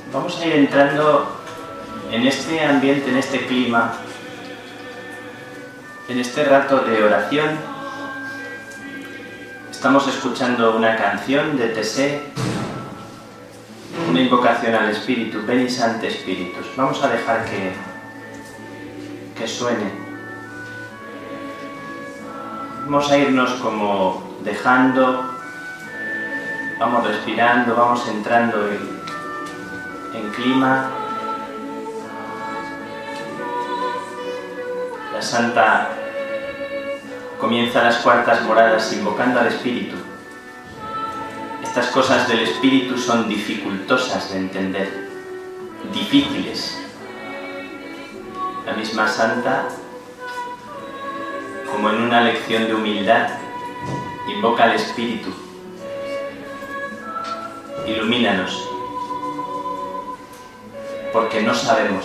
Vamos a ir entrando en este ambiente, en este clima, en este rato de oración. Estamos escuchando una canción de Tessé, una invocación al Espíritu, Veni Sancte Spiritus. Vamos a dejar que suene. Vamos a irnos como dejando, vamos respirando, vamos entrando en clima. La Santa comienza las cuartas moradas invocando al Espíritu. Estas cosas del Espíritu son dificultosas de entender, difíciles. La misma Santa, como en una lección de humildad, invoca al Espíritu. Ilumínanos, porque no sabemos.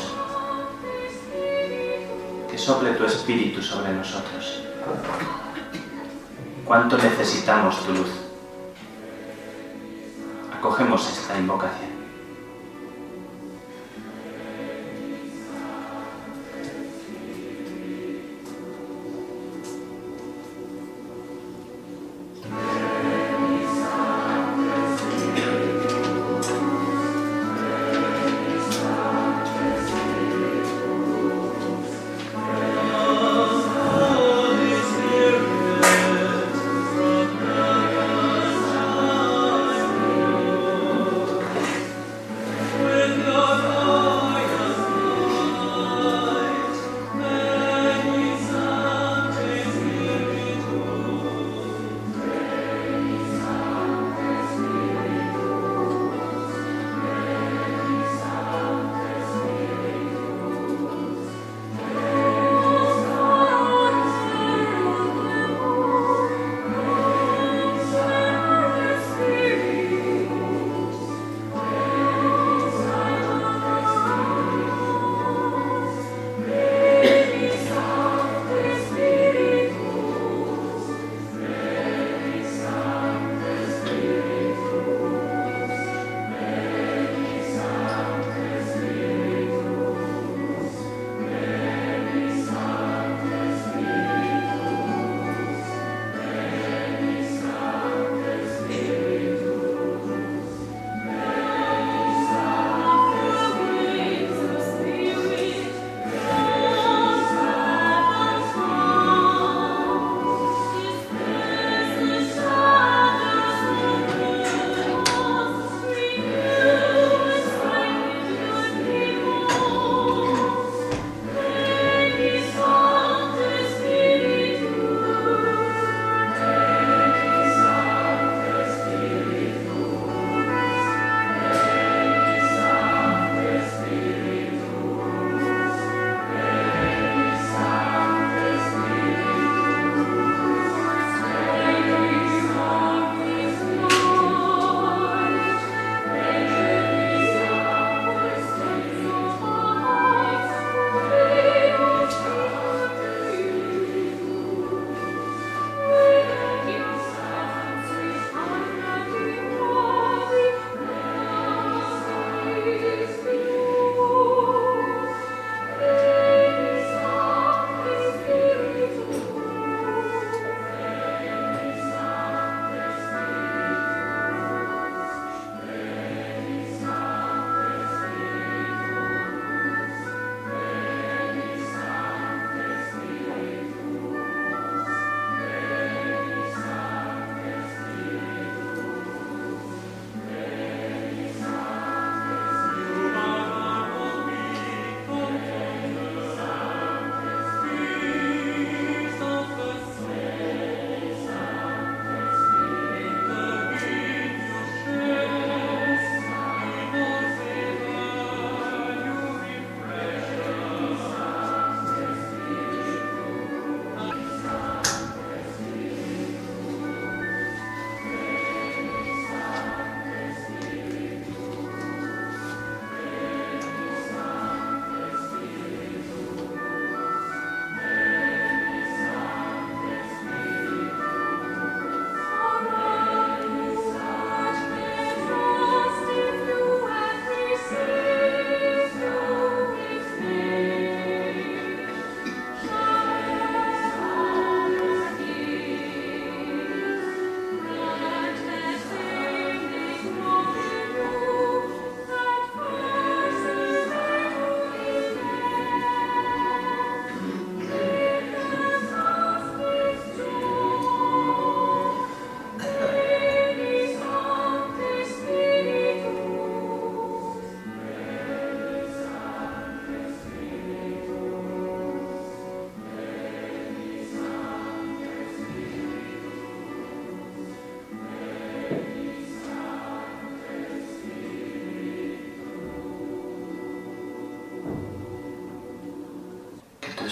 Que sople tu Espíritu sobre nosotros. ¿Cuánto necesitamos tu luz? Acogemos esta invocación.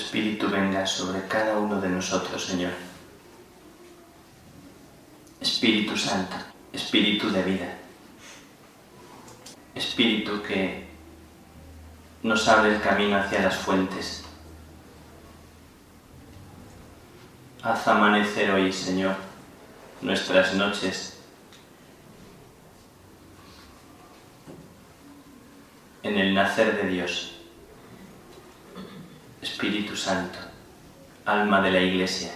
Espíritu venga sobre cada uno de nosotros, Señor. Espíritu Santo, Espíritu de vida, Espíritu que nos abre el camino hacia las fuentes. Haz amanecer hoy, Señor, nuestras noches en el nacer de Dios. Espíritu Santo, alma de la Iglesia,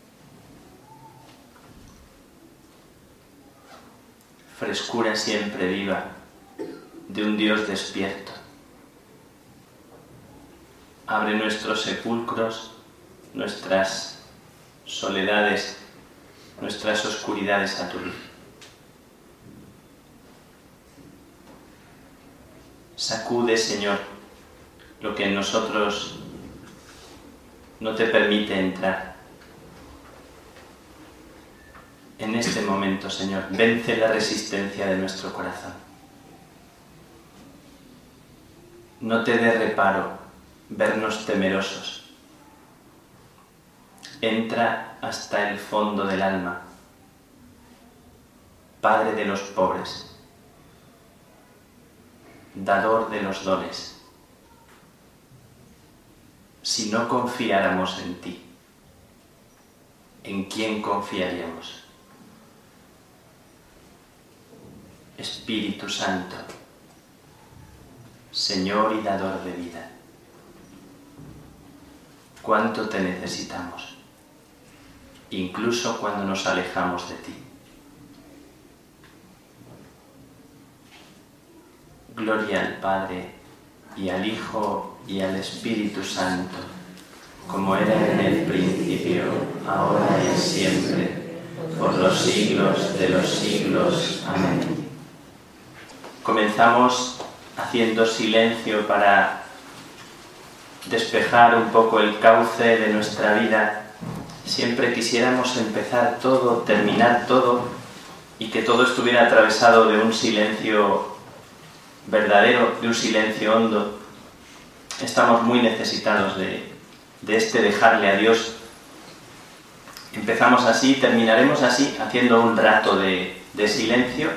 frescura siempre viva de un Dios despierto. Abre nuestros sepulcros, nuestras soledades, nuestras oscuridades a tu luz. Sacude, Señor, lo que en nosotros no te permite entrar. En este momento, Señor, vence la resistencia de nuestro corazón. No te dé reparo vernos temerosos. Entra hasta el fondo del alma, Padre de los pobres, dador de los dones. Si no confiáramos en ti, ¿en quién confiaríamos? Espíritu Santo, Señor y dador de vida, cuánto te necesitamos, incluso cuando nos alejamos de ti. Gloria al Padre, y al Hijo, y al Espíritu Santo, como era en el principio, ahora y siempre, por los siglos de los siglos. Amén. Comenzamos haciendo silencio para despejar un poco el cauce de nuestra vida. Siempre quisiéramos empezar todo, terminar todo, y que todo estuviera atravesado de un silencio verdadero, de un silencio hondo. Estamos muy necesitados de este dejarle a Dios. Empezamos así, terminaremos así, haciendo un rato de silencio.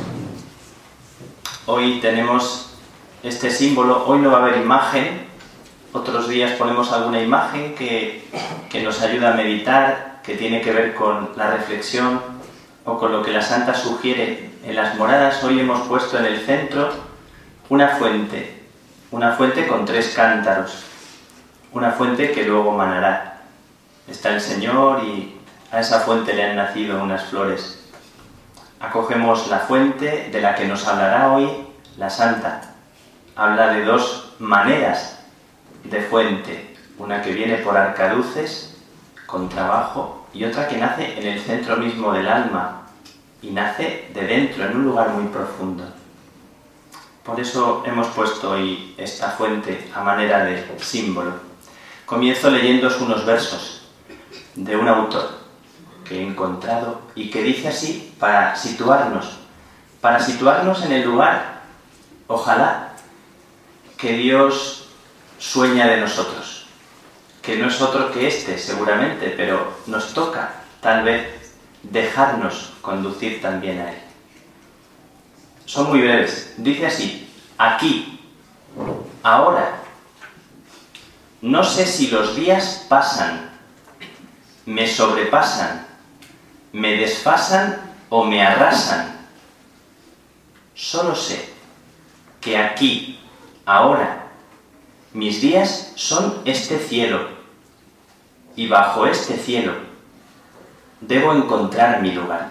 Hoy tenemos este símbolo, hoy no va a haber imagen, otros días ponemos alguna imagen que nos ayuda a meditar, que tiene que ver con la reflexión o con lo que la Santa sugiere en las moradas. Hoy hemos puesto en el centro una fuente con 3 cántaros, una fuente que luego manará. Está el Señor y a esa fuente le han nacido unas flores. Acogemos la fuente de la que nos hablará hoy la Santa. Habla de 2 maneras de fuente, una que viene por arcaduces, con trabajo, y otra que nace en el centro mismo del alma, y nace de dentro, en un lugar muy profundo. Por eso hemos puesto hoy esta fuente a manera de símbolo. Comienzo leyéndoos unos versos de un autor que he encontrado y que dice así para situarnos en el lugar, ojalá, que Dios sueña de nosotros, que no es otro que este seguramente, pero nos toca tal vez dejarnos conducir también a Él. Son muy breves. Dice así: aquí, ahora, no sé si los días pasan, me sobrepasan, me desfasan o me arrasan. Solo sé que aquí, ahora, mis días son este cielo, y bajo este cielo debo encontrar mi lugar.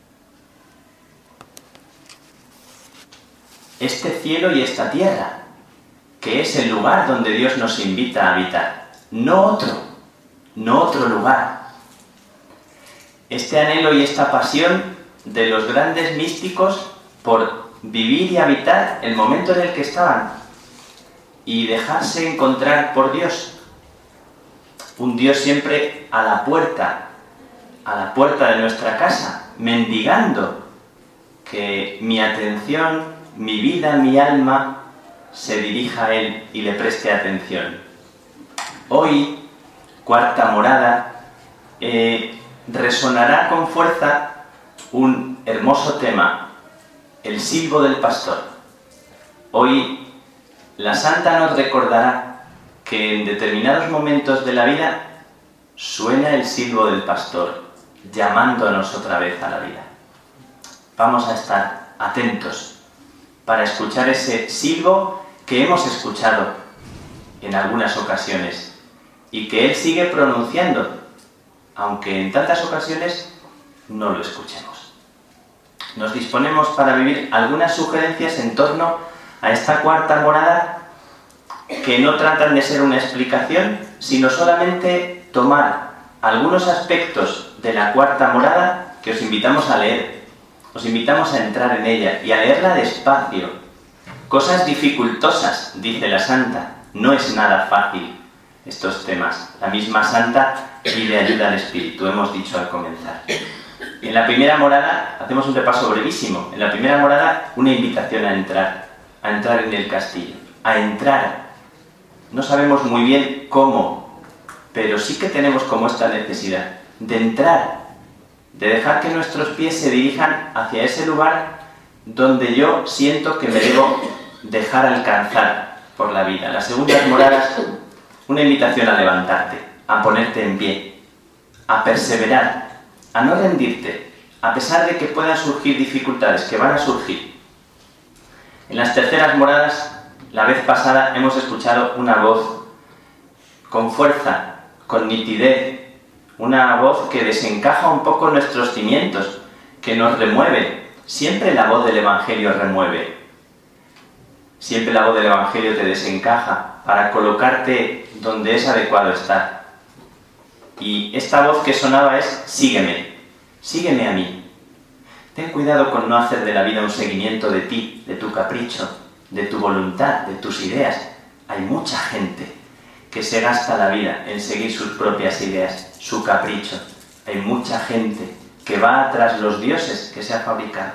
Este cielo y esta tierra, que es el lugar donde Dios nos invita a habitar, no otro lugar. Este anhelo y esta pasión de los grandes místicos por vivir y habitar el momento en el que estaban y dejarse encontrar por Dios. Un Dios siempre a la puerta de nuestra casa, mendigando que mi atención, mi vida, mi alma se dirija a Él y le preste atención. Hoy, cuarta morada, resonará con fuerza un hermoso tema, el silbo del pastor. Hoy la Santa nos recordará que en determinados momentos de la vida suena el silbo del pastor, llamándonos otra vez a la vida. Vamos a estar atentos para escuchar ese silbo que hemos escuchado en algunas ocasiones y que Él sigue pronunciando, aunque en tantas ocasiones no lo escuchemos. Nos disponemos para vivir algunas sugerencias en torno a esta cuarta morada que no tratan de ser una explicación, sino solamente tomar algunos aspectos de la cuarta morada que os invitamos a leer. Os invitamos a entrar en ella y a leerla despacio. Cosas dificultosas, dice la Santa. No es nada fácil estos temas. La misma Santa pide ayuda al Espíritu, hemos dicho al comenzar. En la primera morada, hacemos un repaso brevísimo. En la primera morada, una invitación a entrar en el castillo, a entrar. No sabemos muy bien cómo, pero sí que tenemos como esta necesidad de entrar, de dejar que nuestros pies se dirijan hacia ese lugar donde yo siento que me debo dejar alcanzar por la vida. Las segundas moradas, una invitación a levantarte, a ponerte en pie, a perseverar, a no rendirte, a pesar de que puedan surgir dificultades, que van a surgir. En las terceras moradas, la vez pasada hemos escuchado una voz con fuerza, con nitidez, una voz que desencaja un poco nuestros cimientos, que nos remueve. Siempre la voz del Evangelio remueve. Siempre la voz del Evangelio te desencaja para colocarte donde es adecuado estar. Y esta voz que sonaba es: sígueme, sígueme a mí. Ten cuidado con no hacer de la vida un seguimiento de ti, de tu capricho, de tu voluntad, de tus ideas. Hay mucha gente que se gasta la vida en seguir sus propias ideas, su capricho. Hay mucha gente que va tras los dioses que se ha fabricado.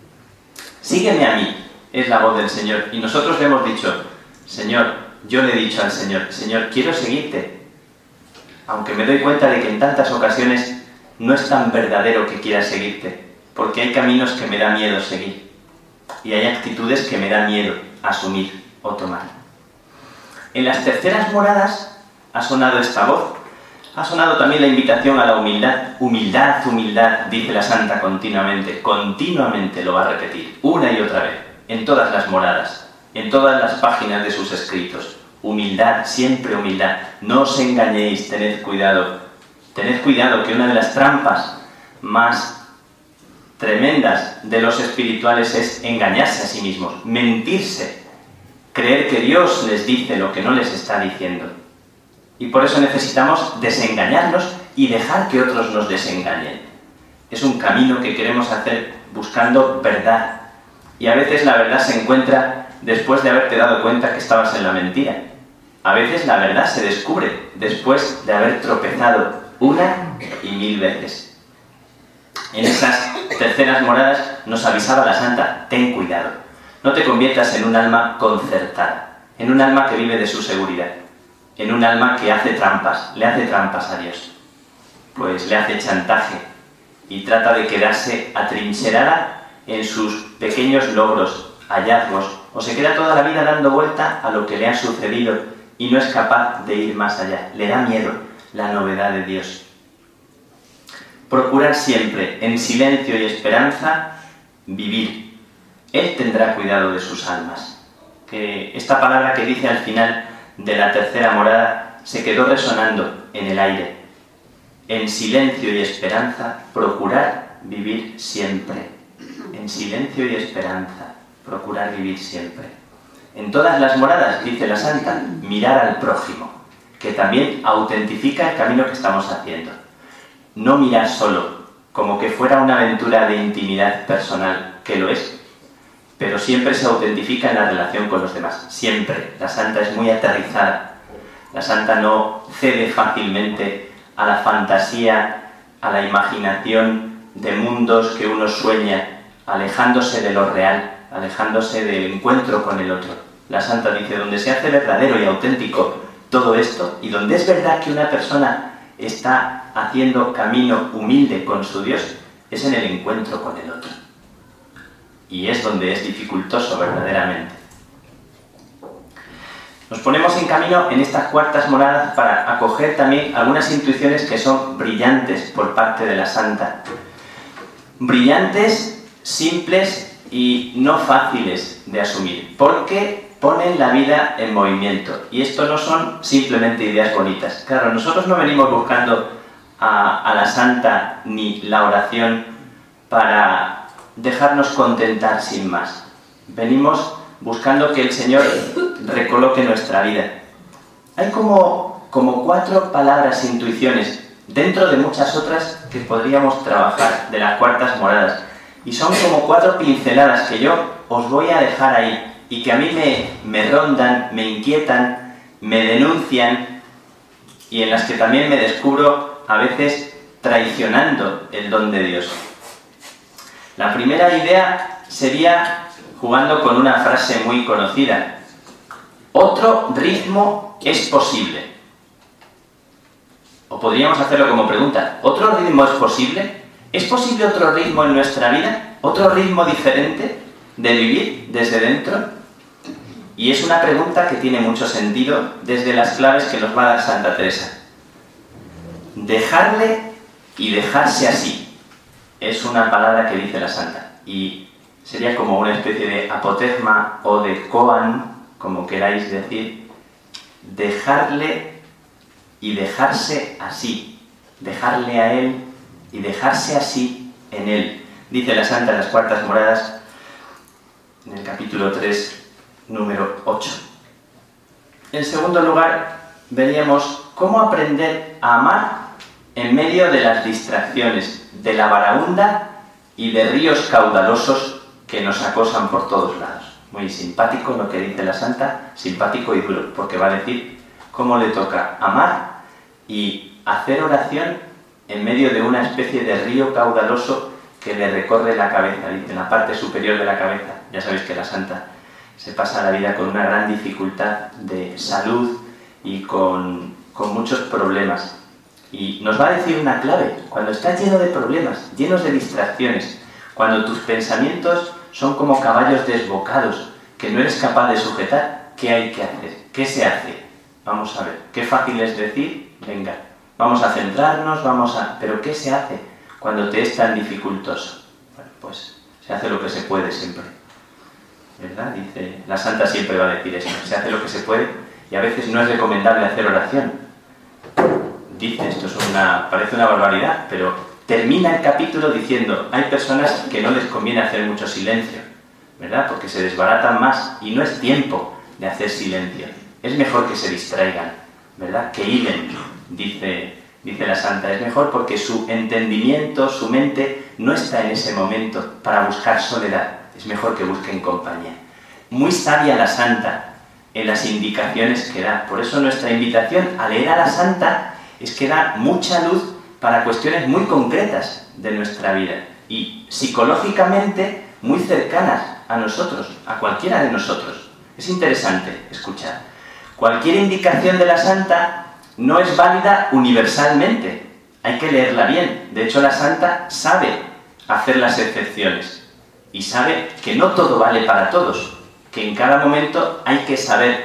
Sígueme a mí, es la voz del Señor. Y nosotros le hemos dicho: Señor, yo le he dicho al Señor: Señor, quiero seguirte. Aunque me doy cuenta de que en tantas ocasiones no es tan verdadero que quiera seguirte, porque hay caminos que me da miedo seguir. Y hay actitudes que me da miedo asumir o tomar. En las terceras moradas ha sonado esta voz. Ha sonado también la invitación a la humildad. Humildad, humildad, dice la Santa continuamente. Continuamente lo va a repetir, una y otra vez, en todas las moradas, en todas las páginas de sus escritos. Humildad, siempre humildad. No os engañéis, tened cuidado. Tened cuidado, que una de las trampas más tremendas de los espirituales es engañarse a sí mismos, mentirse, creer que Dios les dice lo que no les está diciendo. Y por eso necesitamos desengañarnos y dejar que otros nos desengañen. Es un camino que queremos hacer buscando verdad. Y a veces la verdad se encuentra después de haberte dado cuenta que estabas en la mentira. A veces la verdad se descubre después de haber tropezado una y mil veces. En esas terceras moradas nos avisaba la Santa: ten cuidado, no te conviertas en un alma concertada, en un alma que vive de su seguridad, en un alma que hace trampas, le hace trampas a Dios, pues le hace chantaje y trata de quedarse atrincherada en sus pequeños logros, hallazgos, o se queda toda la vida dando vuelta a lo que le ha sucedido y no es capaz de ir más allá. Le da miedo la novedad de Dios. Procurar siempre, en silencio y esperanza, vivir. Él tendrá cuidado de sus almas. Que esta palabra que dice al final de la tercera morada se quedó resonando en el aire. En silencio y esperanza, procurar vivir siempre. En silencio y esperanza, procurar vivir siempre. En todas las moradas, dice la Santa, mirar al prójimo, que también autentifica el camino que estamos haciendo. No mirar solo, como que fuera una aventura de intimidad personal, que lo es, pero siempre se autentifica en la relación con los demás. Siempre. La Santa es muy aterrizada. La Santa no cede fácilmente a la fantasía, a la imaginación de mundos que uno sueña, alejándose de lo real, alejándose del encuentro con el otro. La Santa dice: donde se hace verdadero y auténtico, todo esto, y donde es verdad que una persona está haciendo camino humilde con su Dios, es en el encuentro con el otro. Y es donde es dificultoso verdaderamente. Nos ponemos en camino en estas cuartas moradas para acoger también algunas intuiciones que son brillantes por parte de la Santa. Brillantes, simples y no fáciles de asumir, porque ponen la vida en movimiento. Y esto no son simplemente ideas bonitas. Claro, nosotros no venimos buscando a la Santa ni la oración para dejarnos contentar sin más. Venimos buscando que el Señor recoloque nuestra vida. Hay como 4 palabras, intuiciones, dentro de muchas otras que podríamos trabajar, de las cuartas moradas. Y son como 4 pinceladas que yo os voy a dejar ahí y que a mí me rondan, me inquietan, me denuncian y en las que también me descubro a veces traicionando el don de Dios. La primera idea sería jugando con una frase muy conocida. Otro ritmo es posible. O podríamos hacerlo como pregunta. ¿Otro ritmo es posible? ¿Es posible otro ritmo en nuestra vida? ¿Otro ritmo diferente de vivir desde dentro? Y es una pregunta que tiene mucho sentido desde las claves que nos va a dar Santa Teresa. Dejarle y dejarse así. Es una palabra que dice la Santa. Y sería como una especie de apotegma o de koan, como queráis decir. Dejarle y dejarse así. Dejarle a Él y dejarse así en Él. Dice la Santa en las cuartas moradas, en el capítulo 3, número 8. En segundo lugar, veríamos cómo aprender a amar en medio de las distracciones, de la varaunda y de ríos caudalosos que nos acosan por todos lados. Muy simpático lo que dice la Santa, simpático y duro, porque va a decir cómo le toca amar y hacer oración en medio de una especie de río caudaloso que le recorre la cabeza, dice, en la parte superior de la cabeza. Ya sabéis que la Santa se pasa la vida con una gran dificultad de salud y con muchos problemas. Y nos va a decir una clave: cuando estás lleno de problemas, llenos de distracciones, cuando tus pensamientos son como caballos desbocados que no eres capaz de sujetar, ¿qué hay que hacer? ¿Qué se hace? Vamos a ver, qué fácil es decir, venga, vamos a centrarnos, pero ¿qué se hace cuando te es tan dificultoso? Bueno, pues se hace lo que se puede siempre, ¿verdad? Dice, la Santa siempre va a decir eso, se hace lo que se puede y a veces no es recomendable hacer oración. Dice, parece una barbaridad, pero termina el capítulo diciendo, hay personas que no les conviene hacer mucho silencio, ¿verdad? Porque se desbaratan más y no es tiempo de hacer silencio. Es mejor que se distraigan, ¿verdad? Que hilen, dice la Santa. Es mejor porque su entendimiento, su mente, no está en ese momento para buscar soledad. Es mejor que busquen compañía. Muy sabia la Santa en las indicaciones que da. Por eso nuestra invitación a leer a la Santa es que da mucha luz para cuestiones muy concretas de nuestra vida y psicológicamente muy cercanas a nosotros, a cualquiera de nosotros. Es interesante escuchar. Cualquier indicación de la Santa no es válida universalmente. Hay que leerla bien. De hecho, la Santa sabe hacer las excepciones y sabe que no todo vale para todos, que en cada momento hay que saber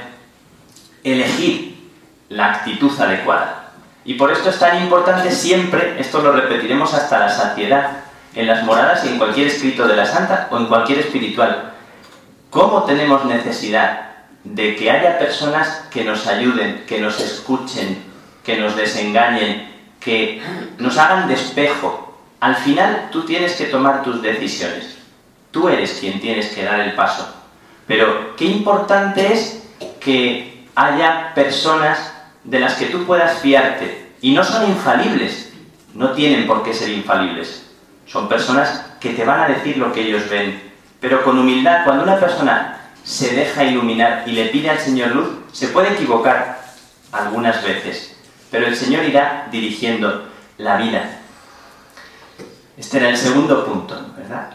elegir la actitud adecuada. Y por esto es tan importante siempre, esto lo repetiremos hasta la saciedad, en las moradas y en cualquier escrito de la Santa o en cualquier espiritual, cómo tenemos necesidad de que haya personas que nos ayuden, que nos escuchen, que nos desengañen, que nos hagan de espejo. Al final tú tienes que tomar tus decisiones. Tú eres quien tienes que dar el paso. Pero qué importante es que haya personas de las que tú puedas fiarte. Y no son infalibles. No tienen por qué ser infalibles. Son personas que te van a decir lo que ellos ven. Pero con humildad, cuando una persona se deja iluminar y le pide al Señor luz, se puede equivocar algunas veces, pero el Señor irá dirigiendo la vida. Este era el segundo punto, ¿verdad?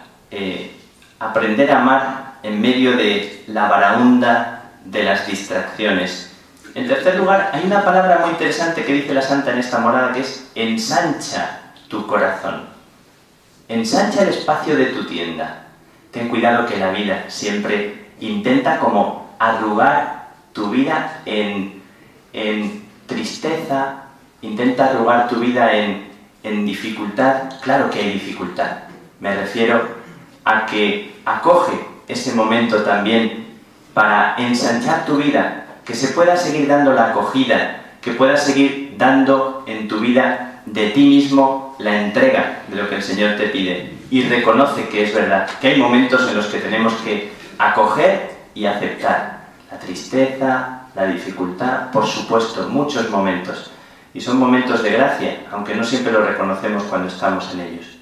Aprender a amar en medio de la varaunda de las distracciones. En tercer lugar, hay una palabra muy interesante que dice la Santa en esta morada, que es ensancha tu corazón. Ensancha el espacio de tu tienda. Ten cuidado que la vida siempre intenta como arrugar tu vida en tristeza, intenta arrugar tu vida en dificultad. Claro que hay dificultad. Me refiero a que acoge ese momento también para ensanchar tu vida, que se pueda seguir dando la acogida, que puedas seguir dando en tu vida de ti mismo la entrega de lo que el Señor te pide. Y reconoce que es verdad, que hay momentos en los que tenemos que acoger y aceptar la tristeza, la dificultad, por supuesto, muchos momentos. Y son momentos de gracia, aunque no siempre lo reconocemos cuando estamos en ellos.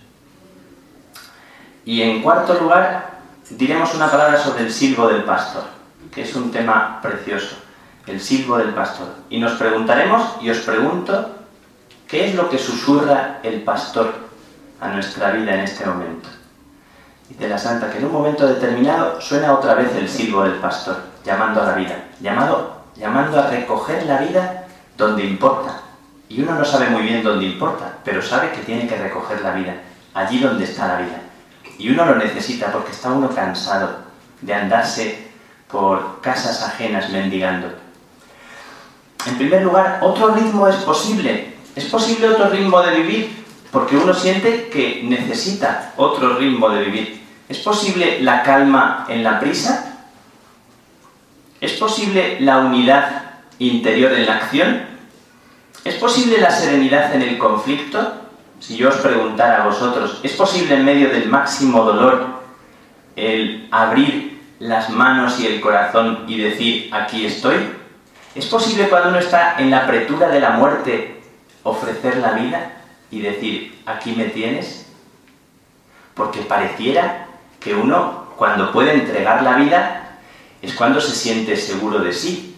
Y en cuarto lugar, diremos una palabra sobre el silbo del pastor, que es un tema precioso, el silbo del pastor. Y nos preguntaremos, y os pregunto, ¿qué es lo que susurra el pastor a nuestra vida en este momento? Dice la Santa que en un momento determinado suena otra vez el silbo del pastor, llamando a la vida, llamando a recoger la vida donde importa. Y uno no sabe muy bien dónde importa, pero sabe que tiene que recoger la vida, allí donde está la vida. Y uno lo necesita porque está uno cansado de andarse por casas ajenas mendigando. En primer lugar, otro ritmo es posible. Es posible otro ritmo de vivir porque uno siente que necesita otro ritmo de vivir. ¿Es posible la calma en la prisa? ¿Es posible la unidad interior en la acción? ¿Es posible la serenidad en el conflicto? Si yo os preguntara a vosotros, ¿es posible en medio del máximo dolor el abrir las manos y el corazón y decir, aquí estoy? ¿Es posible cuando uno está en la apretura de la muerte ofrecer la vida y decir, aquí me tienes? Porque pareciera que uno, cuando puede entregar la vida, es cuando se siente seguro de sí.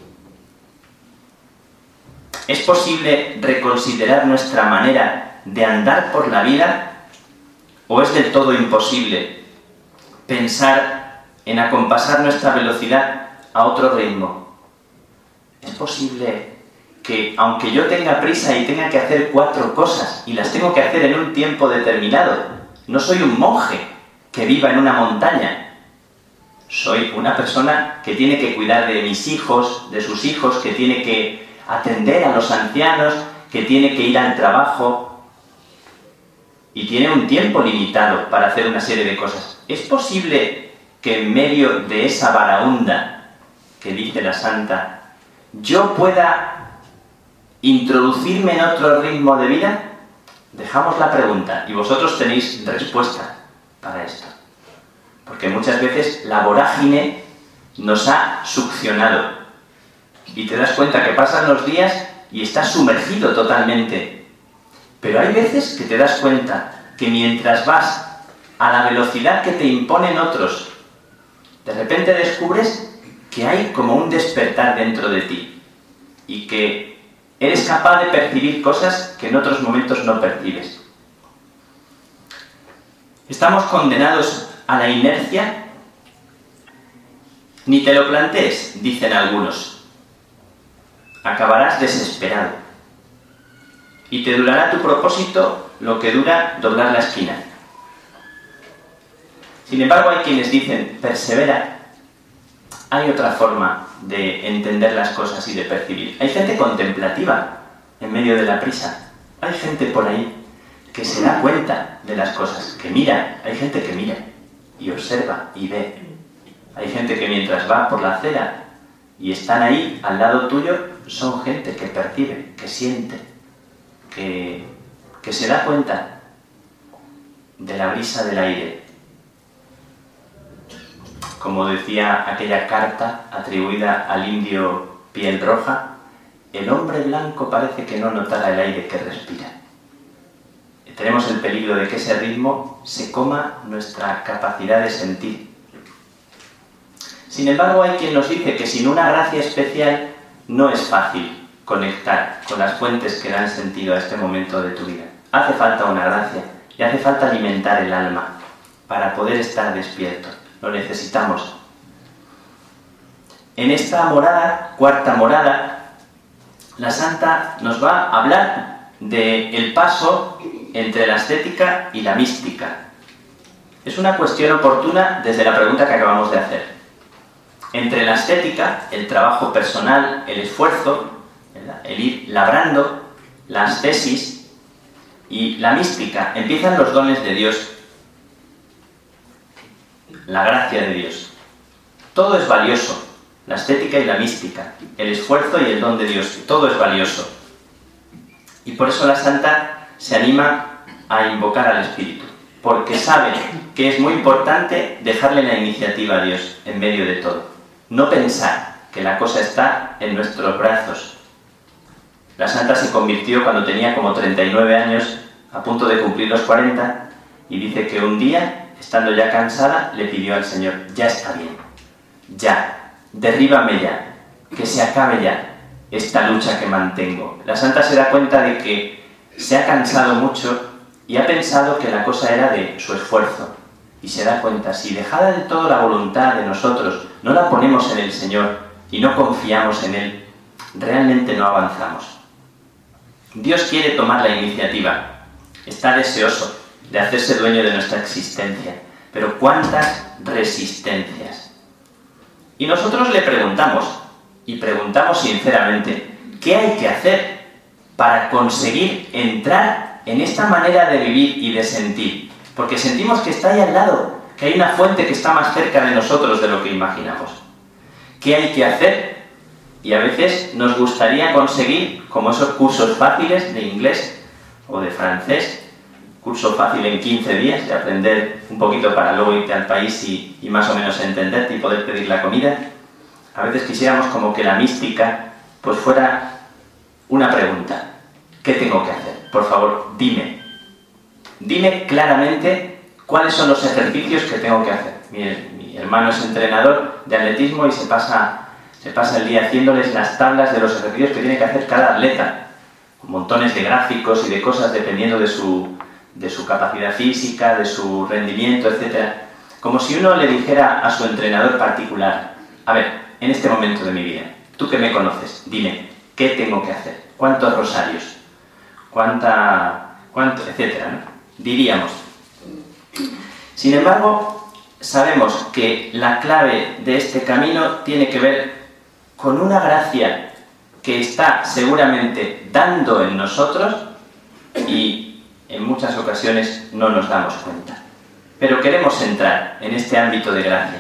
¿Es posible reconsiderar nuestra manera de andar por la vida? ¿O es del todo imposible pensar en acompasar nuestra velocidad a otro ritmo? ¿Es posible que, aunque yo tenga prisa y tenga que hacer 4 cosas, y las tengo que hacer en un tiempo determinado, no soy un monje que viva en una montaña, soy una persona que tiene que cuidar de mis hijos, de sus hijos, que tiene que atender a los ancianos, que tiene que ir al trabajo y tiene un tiempo limitado para hacer una serie de cosas? ¿Es posible que en medio de esa varaunda que dice la Santa yo pueda introducirme en otro ritmo de vida? Dejamos la pregunta y vosotros tenéis respuesta para esto. Porque muchas veces la vorágine nos ha succionado y te das cuenta que pasan los días y estás sumergido totalmente. Pero hay veces que te das cuenta que mientras vas a la velocidad que te imponen otros, de repente descubres que hay como un despertar dentro de ti y que eres capaz de percibir cosas que en otros momentos no percibes. ¿Estamos condenados a la inercia? Ni te lo plantees, dicen algunos. Acabarás desesperado. Y te durará tu propósito lo que dura doblar la esquina. Sin embargo, hay quienes dicen, persevera. Hay otra forma de entender las cosas y de percibir. Hay gente contemplativa en medio de la prisa. Hay gente por ahí que se da cuenta de las cosas, que mira. Hay gente que mira y observa y ve. Hay gente que mientras va por la acera y están ahí al lado tuyo, son gente que percibe, que siente, que se da cuenta de la brisa del aire. Como decía aquella carta atribuida al indio piel roja, el hombre blanco parece que no notara el aire que respira. Tenemos el peligro de que ese ritmo se coma nuestra capacidad de sentir. Sin embargo, hay quien nos dice que sin una gracia especial no es fácil conectar con las fuentes que dan sentido a este momento de tu vida. Hace falta una gracia y hace falta alimentar el alma para poder estar despierto. Lo necesitamos. En esta morada, cuarta morada, la santa nos va a hablar del paso entre la estética y la mística. Es una cuestión oportuna desde la pregunta que acabamos de hacer. Entre la estética, el trabajo personal, el esfuerzo, ¿verdad?, el ir labrando, la ascesis, y la mística, empiezan los dones de Dios, la gracia de Dios. Todo es valioso, la estética y la mística, el esfuerzo y el don de Dios, todo es valioso. Y por eso la santa se anima a invocar al Espíritu, porque sabe que es muy importante dejarle la iniciativa a Dios en medio de todo. No pensar que la cosa está en nuestros brazos. La santa se convirtió cuando tenía como 39 años, a punto de cumplir los 40, y dice que un día, estando ya cansada, le pidió al Señor: ya está bien, ya, derríbame ya, que se acabe ya esta lucha que mantengo. La santa se da cuenta de que se ha cansado mucho y ha pensado que la cosa era de su esfuerzo. Y se da cuenta, si dejada de todo la voluntad de nosotros, no la ponemos en el Señor y no confiamos en Él, realmente no avanzamos. Dios quiere tomar la iniciativa, está deseoso de hacerse dueño de nuestra existencia, pero ¿cuántas resistencias? Y nosotros le preguntamos, y preguntamos sinceramente, ¿qué hay que hacer para conseguir entrar en esta manera de vivir y de sentir? Porque sentimos que está ahí al lado, que hay una fuente que está más cerca de nosotros de lo que imaginamos. ¿Qué hay que hacer? Y a veces nos gustaría conseguir, como esos cursos fáciles de inglés o de francés, curso fácil en 15 días, de aprender un poquito para luego irte al país y más o menos entenderte y poder pedir la comida. A veces quisiéramos como que la mística pues fuera una pregunta. ¿Qué tengo que hacer? Por favor, dime. Dime claramente cuáles son los ejercicios que tengo que hacer. Mi hermano es entrenador de atletismo y se pasa el día haciéndoles las tablas de los ejercicios que tiene que hacer cada atleta, con montones de gráficos y de cosas dependiendo de su capacidad física, de su rendimiento, etc. Como si uno le dijera a su entrenador particular: a ver, en este momento de mi vida, tú que me conoces, dime, ¿qué tengo que hacer? ¿Cuántos rosarios? ¿Cuánto? Etcétera, ¿no? Diríamos. Sin embargo, sabemos que la clave de este camino tiene que ver con una gracia que está seguramente dando en nosotros y en muchas ocasiones no nos damos cuenta. Pero queremos entrar en este ámbito de gracia.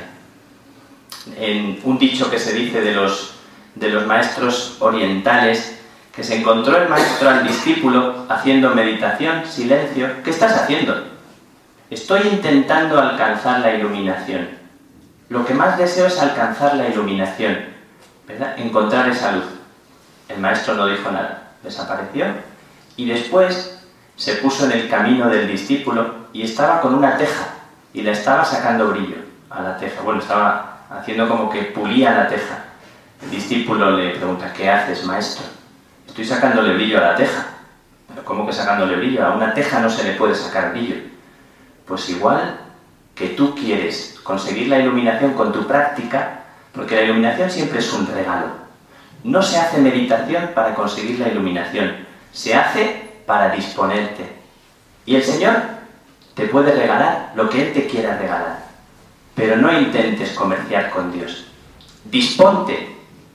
En un dicho que se dice de los maestros orientales, que se encontró el maestro al discípulo haciendo meditación, silencio. ¿Qué estás haciendo? Estoy intentando alcanzar la iluminación. Lo que más deseo es alcanzar la iluminación, ¿verdad? Encontrar esa luz. El maestro no dijo nada, desapareció y después se puso en el camino del discípulo y estaba con una teja y le estaba sacando brillo a la teja. Bueno, estaba haciendo como que pulía la teja. El discípulo le pregunta: ¿qué haces, maestro? Estoy sacándole brillo a la teja. ¿Pero cómo que sacándole brillo? A una teja no se le puede sacar brillo. Pues igual que tú quieres conseguir la iluminación con tu práctica, porque la iluminación siempre es un regalo. No se hace meditación para conseguir la iluminación, se hace para disponerte. Y el Señor te puede regalar lo que Él te quiera regalar, pero no intentes comerciar con Dios. Disponte.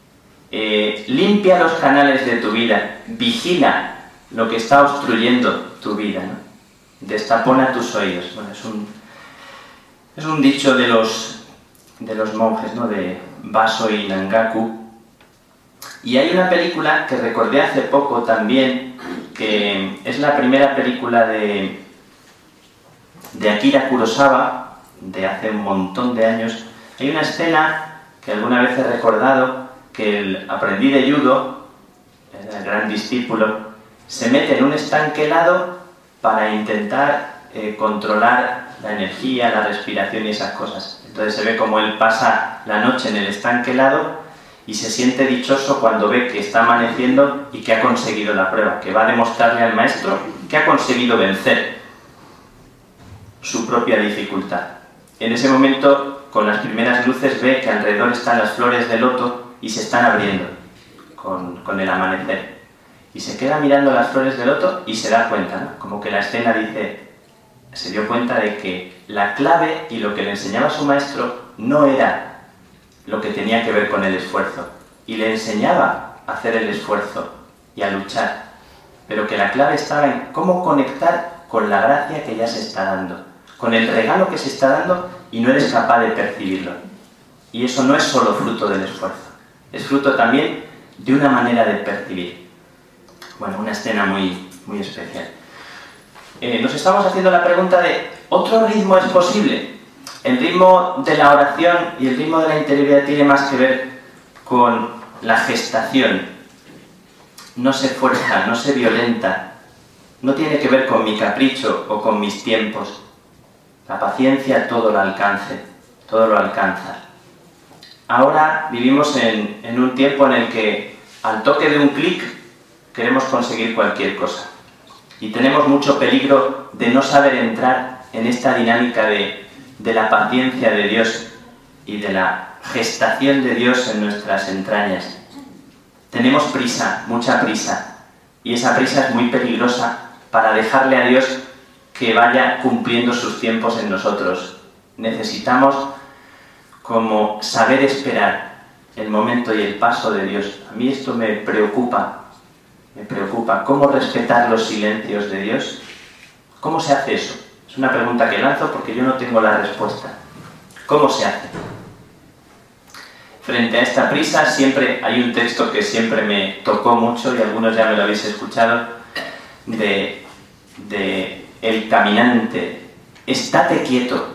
Limpia los canales de tu vida, vigila lo que está obstruyendo tu vida, ¿no? Destapona tus oídos. Bueno, es un dicho de los monjes, ¿no? De Baso y Nangaku. Y hay una película que recordé hace poco también, que es la primera película de Akira Kurosawa, de hace un montón de años. Hay una escena que alguna vez he recordado, que el aprendiz de judo, el gran discípulo, se mete en un estanque helado para intentar controlar la energía, la respiración y esas cosas. Entonces se ve como él pasa la noche en el estanque helado y se siente dichoso cuando ve que está amaneciendo y que ha conseguido la prueba, que va a demostrarle al maestro que ha conseguido vencer su propia dificultad. En ese momento, con las primeras luces, ve que alrededor están las flores de loto y se están abriendo con el amanecer. y se queda mirando las flores de loto y se da cuenta, ¿no? Como que la escena dice, se dio cuenta de que la clave y lo que le enseñaba su maestro no era lo que tenía que ver con el esfuerzo, y le enseñaba a hacer el esfuerzo y a luchar, pero que la clave estaba en cómo conectar con la gracia que ya se está dando, con el regalo que se está dando y no eres capaz de percibirlo. Y eso no es solo fruto del esfuerzo, es fruto también de una manera de percibir. Bueno, una escena muy, muy especial. Nos estamos haciendo la pregunta de, ¿otro ritmo es posible? El ritmo de la oración y el ritmo de la interioridad tiene más que ver con la gestación. No se fuerza, no se violenta, no tiene que ver con mi capricho o con mis tiempos. La paciencia todo lo alcanza. Ahora vivimos en un tiempo en el que al toque de un clic queremos conseguir cualquier cosa. Y tenemos mucho peligro de no saber entrar en esta dinámica de la paciencia de Dios y de la gestación de Dios en nuestras entrañas. Tenemos prisa, mucha prisa, y esa prisa es muy peligrosa para dejarle a Dios que vaya cumpliendo sus tiempos en nosotros. Necesitamos como saber esperar el momento y el paso de Dios. A mí esto me preocupa. ¿Cómo respetar los silencios de Dios? ¿Cómo se hace eso? Es una pregunta que lanzo porque yo no tengo la respuesta. ¿Cómo se hace? Frente a esta prisa siempre hay un texto que siempre me tocó mucho y algunos ya me lo habéis escuchado, de el caminante. Estate quieto,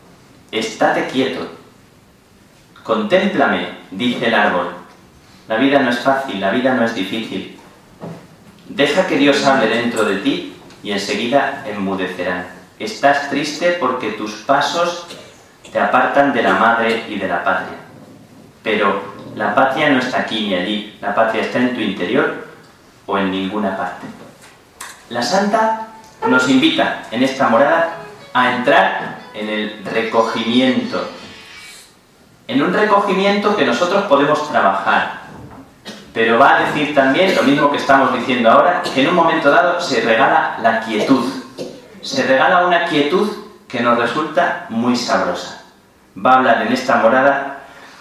contémplame, dice el árbol. La vida no es fácil, la vida no es difícil. Deja que Dios hable dentro de ti y enseguida enmudecerán. Estás triste porque tus pasos te apartan de la madre y de la patria. Pero la patria no está aquí ni allí, la patria está en tu interior o en ninguna parte. La Santa nos invita en esta morada a entrar en el recogimiento. En un recogimiento que nosotros podemos trabajar. Pero va a decir también lo mismo que estamos diciendo ahora, que en un momento dado se regala la quietud. Se regala una quietud que nos resulta muy sabrosa. Va a hablar en esta morada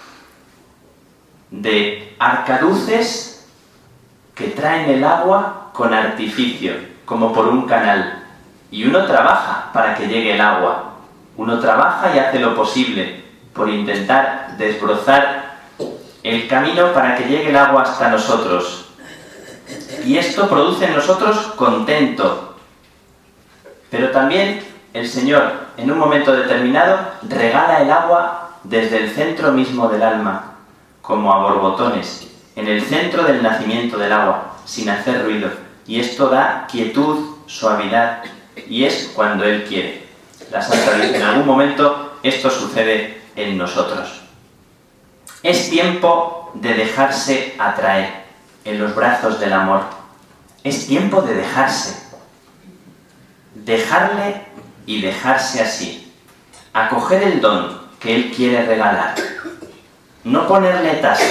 de arcaduces que traen el agua con artificio, como por un canal. Y uno trabaja para que llegue el agua. Uno trabaja y hace lo posible por intentar desbrozar el camino para que llegue el agua hasta nosotros. Y esto produce en nosotros contento. Pero también el Señor, en un momento determinado, regala el agua desde el centro mismo del alma, como a borbotones, en el centro del nacimiento del agua, sin hacer ruido. Y esto da quietud, suavidad, y es cuando Él quiere. La Santa dice, en algún momento esto sucede en nosotros. Es tiempo de dejarse atraer en los brazos del amor. Es tiempo de dejarse. Dejarle y dejarse así. Acoger el don que Él quiere regalar. No ponerle tasa.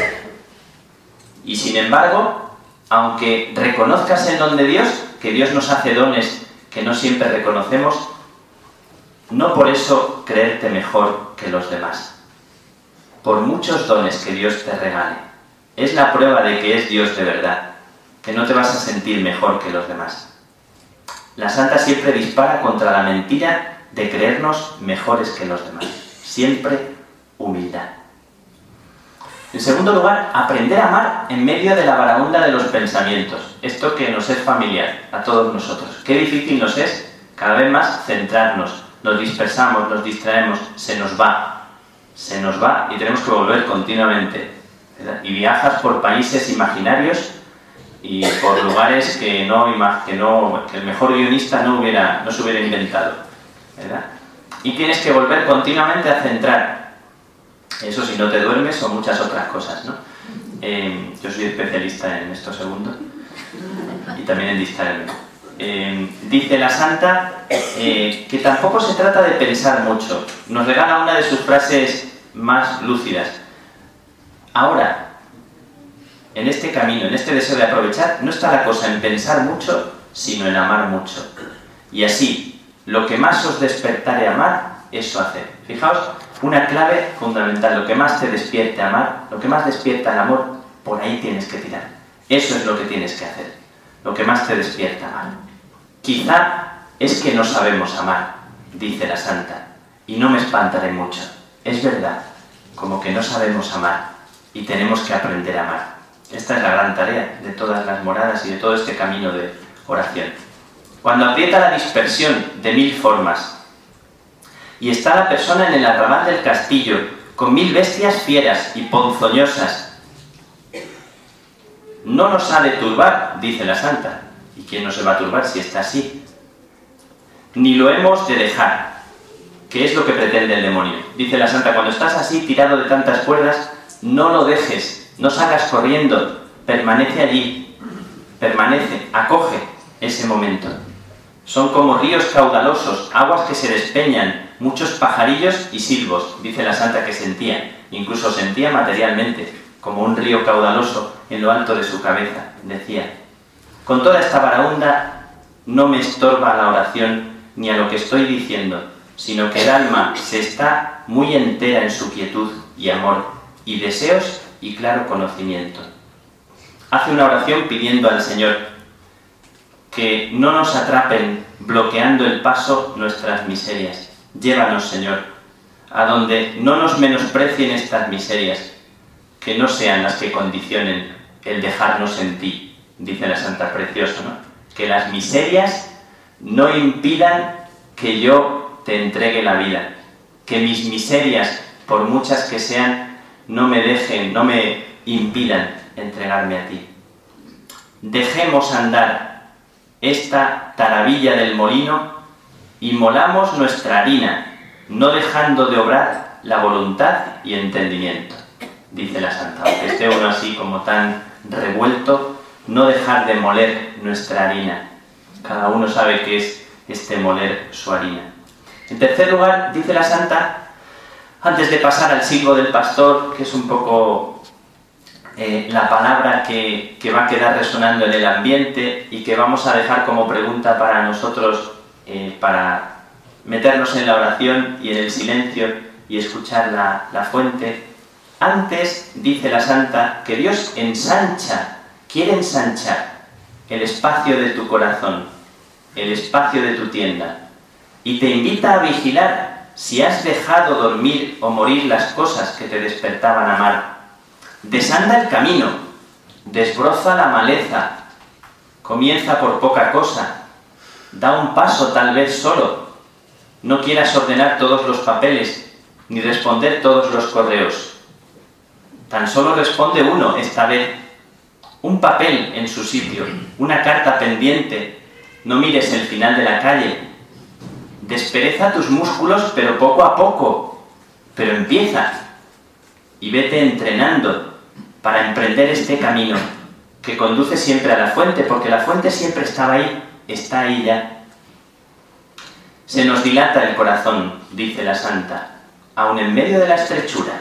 Y sin embargo, aunque reconozcas el don de Dios, que Dios nos hace dones que no siempre reconocemos, no por eso creerte mejor que los demás. Por muchos dones que Dios te regale, es la prueba de que es Dios de verdad, que no te vas a sentir mejor que los demás. La Santa siempre dispara contra la mentira de creernos mejores que los demás. Siempre humildad. En segundo lugar, aprender a amar en medio de la barahunda de los pensamientos. Esto que nos es familiar a todos nosotros. Qué difícil nos es cada vez más centrarnos. Nos dispersamos, nos distraemos, se nos va y tenemos que volver continuamente, ¿verdad? Y viajas por países imaginarios y por lugares que el mejor guionista no se hubiera inventado, ¿verdad? Y tienes que volver continuamente a centrar. Eso si no te duermes o muchas otras cosas, ¿no? Yo soy especialista en esto segundo y también en distraerme. Dice la Santa que tampoco se trata de pensar mucho. Nos regala una de sus frases más lúcidas. Ahora, En este camino, en este deseo de aprovechar, no está la cosa en pensar mucho, sino en amar mucho. Y así, lo que más os despertare a amar, eso hacer. Fijaos, una clave fundamental, lo que más te despierte a amar, lo que más despierta el amor, por ahí tienes que tirar. Eso es lo que tienes que hacer, lo que más te despierta a amar. Quizá es que no sabemos amar, dice la santa, y no me espantaré mucho. Es verdad, como que no sabemos amar y tenemos que aprender a amar. Esta es la gran tarea de todas las moradas y de todo este camino de oración. Cuando aprieta la dispersión de 1000 formas y está la persona en el arrabal del castillo con 1000 bestias fieras y ponzoñosas, no nos ha de turbar, dice la santa. ¿Y quién no se va a turbar si está así? Ni lo hemos de dejar, que es lo que pretende el demonio. Dice la santa, cuando estás así tirado de tantas cuerdas, no lo dejes, no salgas corriendo, permanece allí, permanece, acoge ese momento. Son como ríos caudalosos, aguas que se despeñan, muchos pajarillos y silbos, dice la santa que sentía, incluso sentía materialmente, como un río caudaloso en lo alto de su cabeza, decía. Con toda esta baraúnda no me estorba la oración ni a lo que estoy diciendo, sino que el alma se está muy entera en su quietud y amor, y deseos y claro conocimiento. Hace una oración pidiendo al Señor que no nos atrapen bloqueando el paso nuestras miserias. Llévanos, Señor, a donde no nos menosprecien estas miserias, que no sean las que condicionen el dejarnos en ti, dice la santa preciosa, ¿no? Que las miserias no impidan que yo te entregue la vida, que mis miserias, por muchas que sean, no me dejen, no me impidan entregarme a ti. Dejemos andar esta taravilla del molino y molamos nuestra harina, no dejando de obrar la voluntad y entendimiento, dice la santa. Aunque esté uno así como tan revuelto, no dejar de moler nuestra harina. Cada uno sabe qué es este moler su harina. En tercer lugar, dice la santa, antes de pasar al silbo del pastor, que es un poco la palabra que va a quedar resonando en el ambiente y que vamos a dejar como pregunta para nosotros, para meternos en la oración y en el silencio y escuchar la fuente. Antes, dice la santa, que Dios quiere ensanchar el espacio de tu corazón, el espacio de tu tienda, y te invita a vigilar si has dejado dormir o morir las cosas que te despertaban a amar. Desanda el camino, desbroza la maleza, comienza por poca cosa, da un paso tal vez solo, no quieras ordenar todos los papeles, ni responder todos los correos. Tan solo responde uno esta vez, un papel en su sitio, una carta pendiente, no mires el final de la calle. Despereza tus músculos, pero poco a poco, pero empieza y vete entrenando para emprender este camino que conduce siempre a la fuente, porque la fuente siempre estaba ahí, está ahí ya. Se nos dilata el corazón, dice la santa, aun en medio de la estrechura.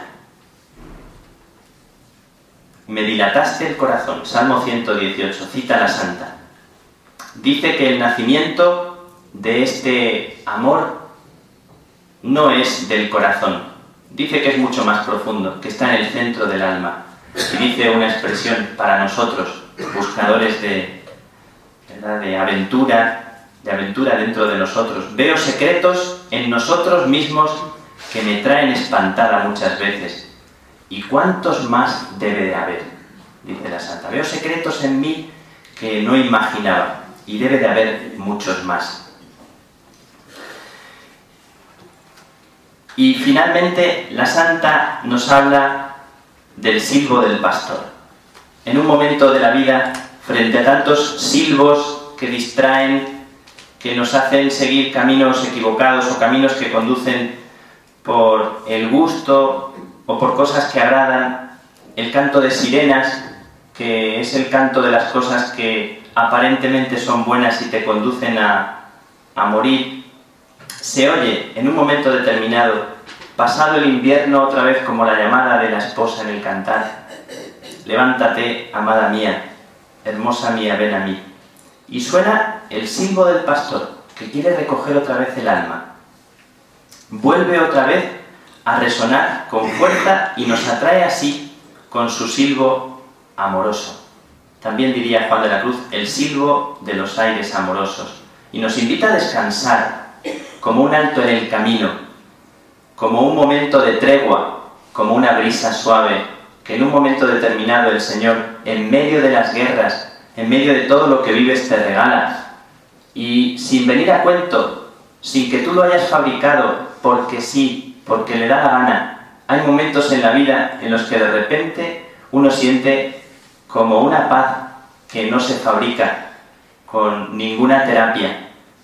Me dilataste el corazón, Salmo 118, cita la santa. Dice que el nacimiento de este amor no es del corazón. Dice que es mucho más profundo, que está en el centro del alma. Y dice una expresión para nosotros, buscadores de aventura dentro de nosotros. Veo secretos en nosotros mismos que me traen espantada muchas veces. ¿Y cuántos más debe de haber? Dice la santa. Veo secretos en mí que no imaginaba, y debe de haber muchos más. Y finalmente la santa nos habla del silbo del pastor. En un momento de la vida, frente a tantos silbos que distraen, que nos hacen seguir caminos equivocados o caminos que conducen por el gusto o por cosas que agradan, el canto de sirenas, que es el canto de las cosas que aparentemente son buenas y te conducen a morir, se oye en un momento determinado, pasado el invierno otra vez como la llamada de la esposa en el cantar, levántate, amada mía, hermosa mía, ven a mí. Y suena el silbo del pastor, que quiere recoger otra vez el alma. Vuelve otra vez a resonar con fuerza y nos atrae así con su silbo amoroso. También diría Juan de la Cruz, el silbo de los aires amorosos. Y nos invita a descansar, como un alto en el camino, como un momento de tregua, como una brisa suave, que en un momento determinado el Señor, en medio de las guerras, en medio de todo lo que vives, te regala. Y sin venir a cuento, sin que tú lo hayas fabricado, porque sí, porque le da la gana, hay momentos en la vida en los que de repente uno siente como una paz que no se fabrica con ninguna terapia.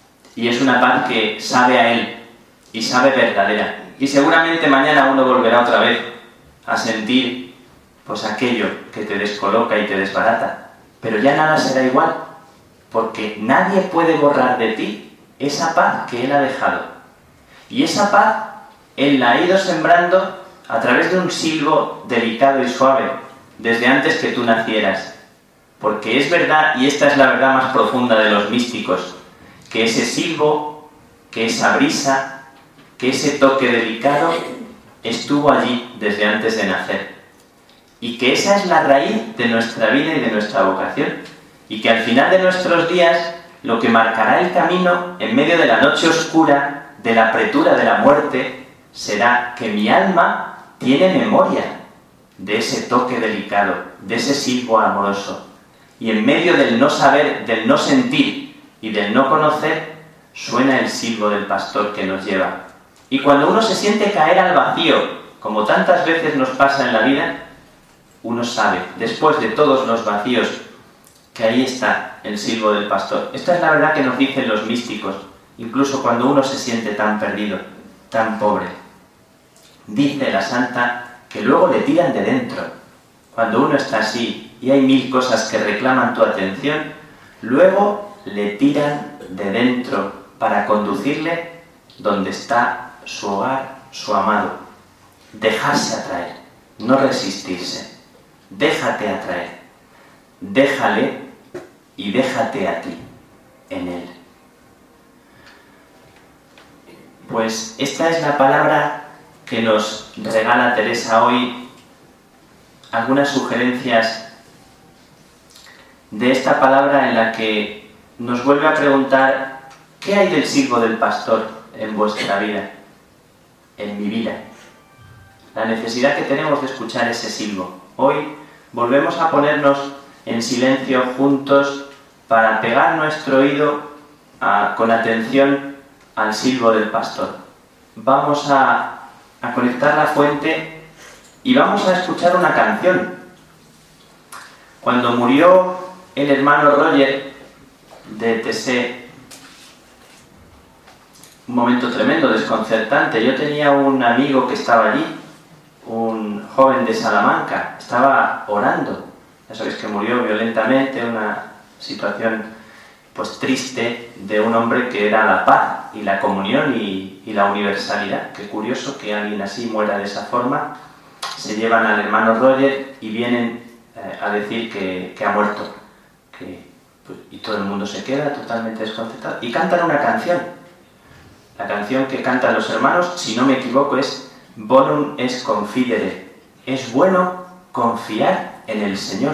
Y es una paz que sabe a Él y sabe verdadera. Y seguramente mañana uno volverá otra vez a sentir pues aquello que te descoloca y te desbarata. Pero ya nada será igual, porque nadie puede borrar de ti esa paz que Él ha dejado. Y esa paz Él la ha ido sembrando a través de un silbo delicado y suave, desde antes que tú nacieras. Porque es verdad, y esta es la verdad más profunda de los místicos, que ese silbo, que esa brisa, que ese toque delicado estuvo allí desde antes de nacer. Y que esa es la raíz de nuestra vida y de nuestra vocación. Y que al final de nuestros días, lo que marcará el camino en medio de la noche oscura, de la apretura de la muerte, será que mi alma tiene memoria de ese toque delicado, de ese silbo amoroso. Y en medio del no saber, del no sentir y del no conocer, suena el silbo del pastor que nos lleva. Y cuando uno se siente caer al vacío, como tantas veces nos pasa en la vida, uno sabe, después de todos los vacíos, que ahí está el silbo del pastor. Esta es la verdad que nos dicen los místicos, incluso cuando uno se siente tan perdido, tan pobre. Dice la santa que luego le tiran de dentro. Cuando uno está así y hay mil cosas que reclaman tu atención, luego le tiran de dentro para conducirle donde está su hogar, su amado. Dejarse atraer, no resistirse. Déjate atraer, déjale y déjate a ti en él. Pues esta es la palabra que nos regala Teresa hoy. Algunas sugerencias de esta palabra en la que nos vuelve a preguntar ¿qué hay del silbo del pastor en vuestra vida, en mi vida? La necesidad que tenemos de escuchar ese silbo. Hoy volvemos a ponernos en silencio juntos para pegar nuestro oído con atención al silbo del pastor. Vamos a conectar la fuente y vamos a escuchar una canción. Cuando murió el hermano Roger de Tessé, un momento tremendo, desconcertante. Yo tenía un amigo que estaba allí, un joven de Salamanca, estaba orando. Ya sabéis que murió violentamente, una situación pues triste de un hombre que era la paz y la comunión y la universalidad. Qué curioso que alguien así muera de esa forma. Se llevan al hermano Roger y vienen a decir que ha muerto. Y todo el mundo se queda totalmente desconcertado. Y cantan una canción. La canción que cantan los hermanos, si no me equivoco, es Bonum est confidere. Es bueno confiar en el Señor.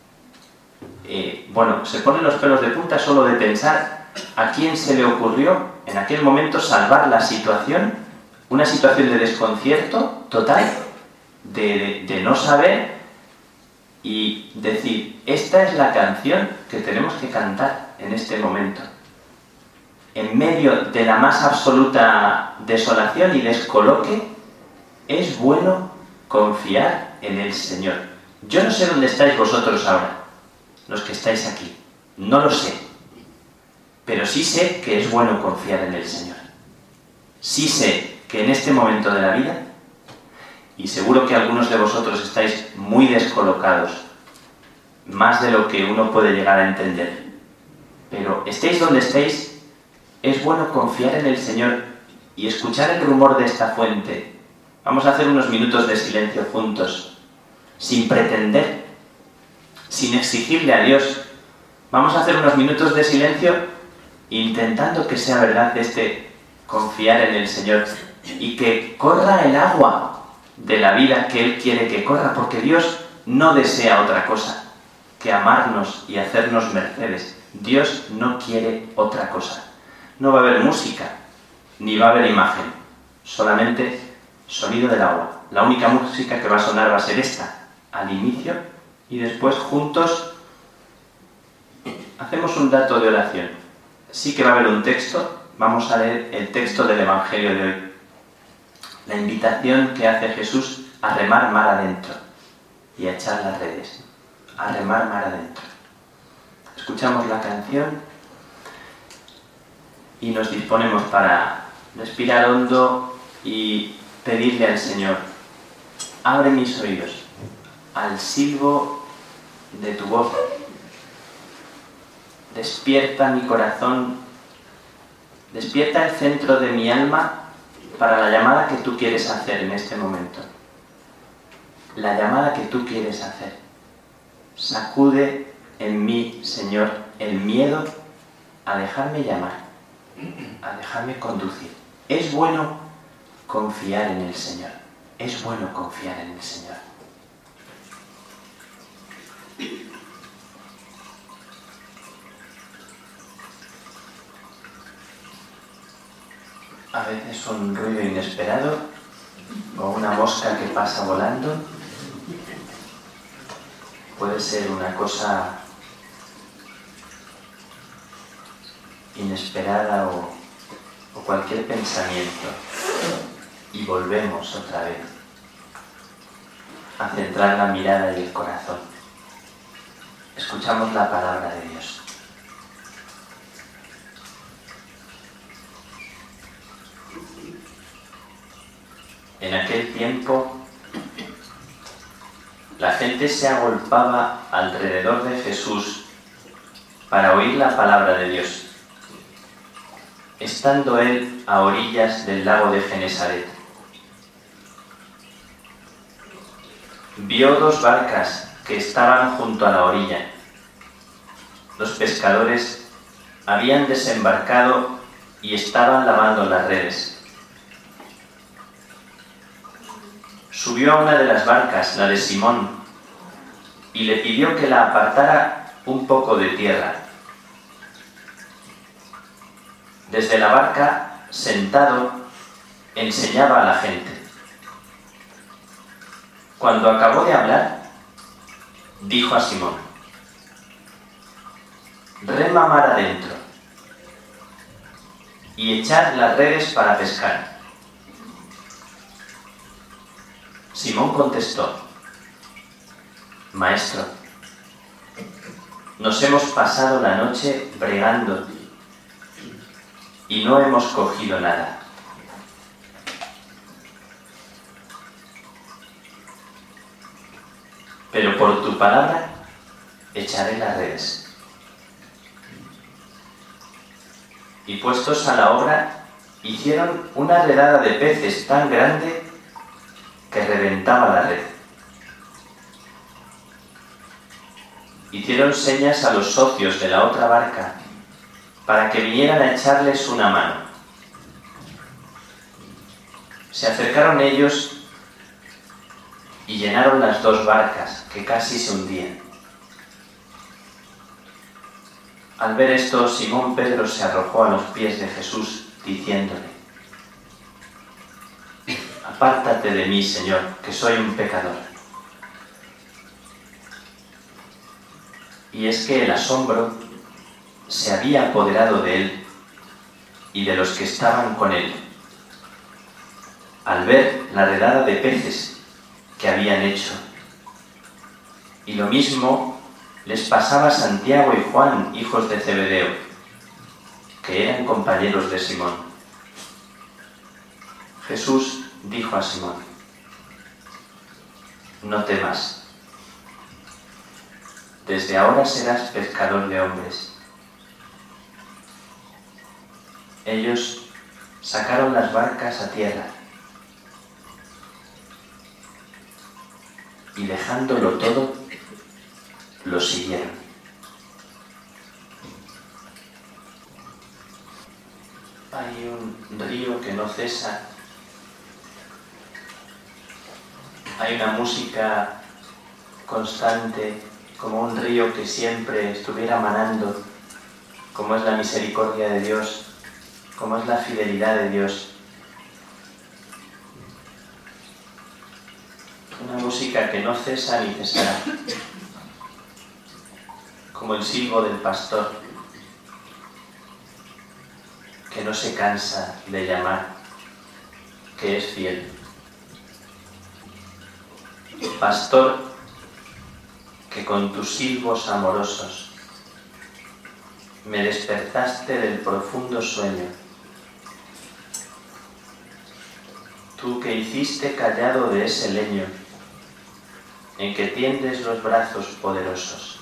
Bueno, se ponen los pelos de punta solo de pensar a quién se le ocurrió en aquel momento salvar la situación, una situación de desconcierto total, de no saber, y decir, esta es la canción que tenemos que cantar en este momento. En medio de la más absoluta desolación y descoloque, es bueno confiar en el Señor. Yo no sé dónde estáis vosotros ahora, los que estáis aquí. No lo sé. Pero sí sé que es bueno confiar en el Señor. Sí sé que en este momento de la vida, y seguro que algunos de vosotros estáis muy descolocados, más de lo que uno puede llegar a entender, pero estéis donde estéis, es bueno confiar en el Señor y escuchar el rumor de esta fuente. Vamos a hacer unos minutos de silencio juntos, sin pretender sin exigirle a Dios. Vamos a hacer unos minutos de silencio intentando que sea verdad confiar en el Señor y que corra el agua de la vida que Él quiere que corra, porque Dios no desea otra cosa que amarnos y hacernos mercedes. Dios no quiere otra cosa. No va a haber música, ni va a haber imagen, solamente sonido del agua. La única música que va a sonar va a ser esta, al inicio, y después juntos hacemos un rato de oración. Sí que va a haber un texto, vamos a leer el texto del Evangelio de hoy. La invitación que hace Jesús a remar mar adentro y a echar las redes. A remar mar adentro. Escuchamos la canción y nos disponemos para respirar hondo y pedirle al Señor: abre mis oídos al silbo de tu voz. Despierta mi corazón, despierta el centro de mi alma para la llamada que tú quieres hacer en este momento. La llamada que tú quieres hacer. Sacude en mí, Señor, el miedo a dejarme llamar, a dejarme conducir. Es bueno confiar en el Señor. Es bueno confiar en el Señor. A veces un ruido inesperado o una mosca que pasa volando puede ser una cosa inesperada o cualquier pensamiento, y volvemos otra vez a centrar la mirada y el corazón. Escuchamos la palabra de Dios. En aquel tiempo, la gente se agolpaba alrededor de Jesús para oír la palabra de Dios, estando él a orillas del lago de Genesaret. Vio dos barcas que estaban junto a la orilla. Los pescadores habían desembarcado y estaban lavando las redes. Subió a una de las barcas, la de Simón, y le pidió que la apartara un poco de tierra. Desde la barca, sentado, enseñaba a la gente. Cuando acabó de hablar, dijo a Simón: rema mar adentro y echad las redes para pescar. Simón contestó: Maestro, nos hemos pasado la noche bregando y no hemos cogido nada. Pero por tu palabra echaré las redes. Y puestos a la obra, hicieron una redada de peces tan grande que reventaba la red. Hicieron señas a los socios de la otra barca para que vinieran a echarles una mano. Se acercaron ellos y llenaron las dos barcas, que casi se hundían. Al ver esto, Simón Pedro se arrojó a los pies de Jesús, diciéndole: apártate de mí, Señor, que soy un pecador. Y es que el asombro se había apoderado de él y de los que estaban con él, al ver la redada de peces que habían hecho. Y lo mismo les pasaba a Santiago y Juan, hijos de Zebedeo, que eran compañeros de Simón. Jesús dijo a Simón: no temas, desde ahora serás pescador de hombres. Ellos sacaron las barcas a tierra y, dejándolo todo, lo siguieron. Hay un río que no cesa, hay una música constante, como un río que siempre estuviera manando, como es la misericordia de Dios, como es la fidelidad de Dios. Una música que no cesa ni cesará, como el silbo del pastor, que no se cansa de llamar, que es fiel. Pastor, que con tus silbos amorosos me despertaste del profundo sueño. Tú que hiciste callado de ese leño en que tiendes los brazos poderosos.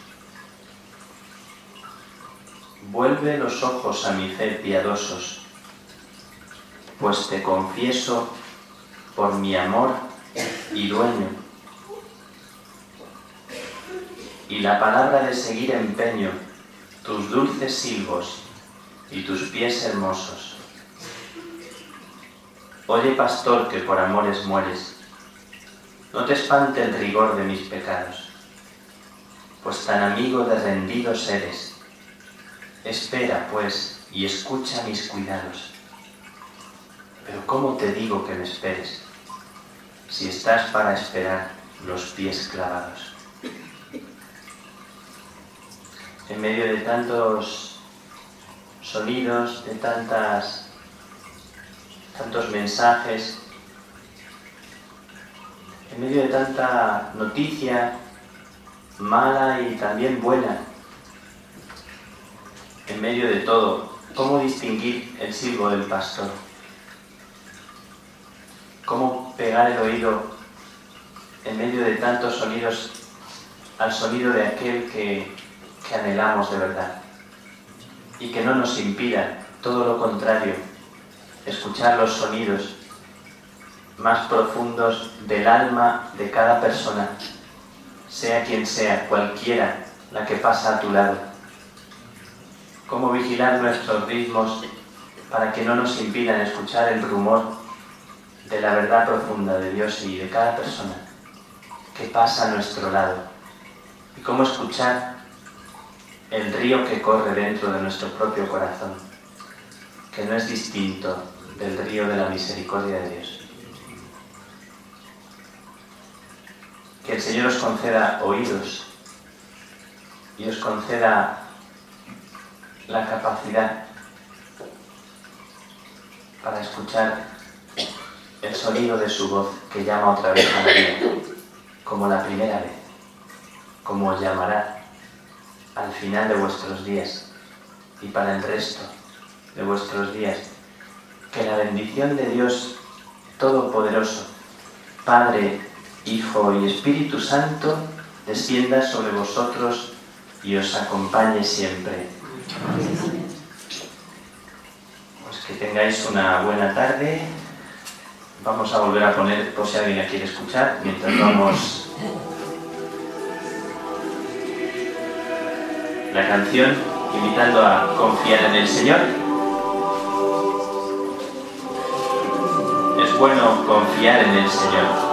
Vuelve los ojos a mi fe piadosos, pues te confieso por mi amor y dueño, y la palabra de seguir empeño tus dulces silbos y tus pies hermosos. Oye, pastor, que por amores mueres, no te espante el rigor de mis pecados, pues tan amigo de rendidos eres. Espera, pues, y escucha mis cuidados. Pero ¿cómo te digo que me esperes, si estás para esperar los pies clavados? En medio de tantos sonidos, de tantos mensajes, en medio de tanta noticia mala y también buena, en medio de todo, ¿cómo distinguir el silbo del pastor? ¿Cómo pegar el oído en medio de tantos sonidos al sonido de aquel que anhelamos de verdad? Y que no nos impida, todo lo contrario, escuchar los sonidos más profundos del alma de cada persona, sea quien sea, cualquiera la que pasa a tu lado. Cómo vigilar nuestros ritmos para que no nos impidan escuchar el rumor de la verdad profunda de Dios y de cada persona que pasa a nuestro lado. Y cómo escuchar el río que corre dentro de nuestro propio corazón, que no es distinto del río de la misericordia de Dios. Que el Señor os conceda oídos y os conceda la capacidad para escuchar el sonido de su voz que llama otra vez a la vida, como la primera vez, como os llamará al final de vuestros días y para el resto de vuestros días. Que la bendición de Dios Todopoderoso, Padre, Hijo y Espíritu Santo, descienda sobre vosotros y os acompañe siempre. Pues que tengáis una buena tarde. Vamos a volver a poner, por si alguien la quiere escuchar, mientras vamos la canción, invitando a confiar en el Señor. Es bueno confiar en el Señor.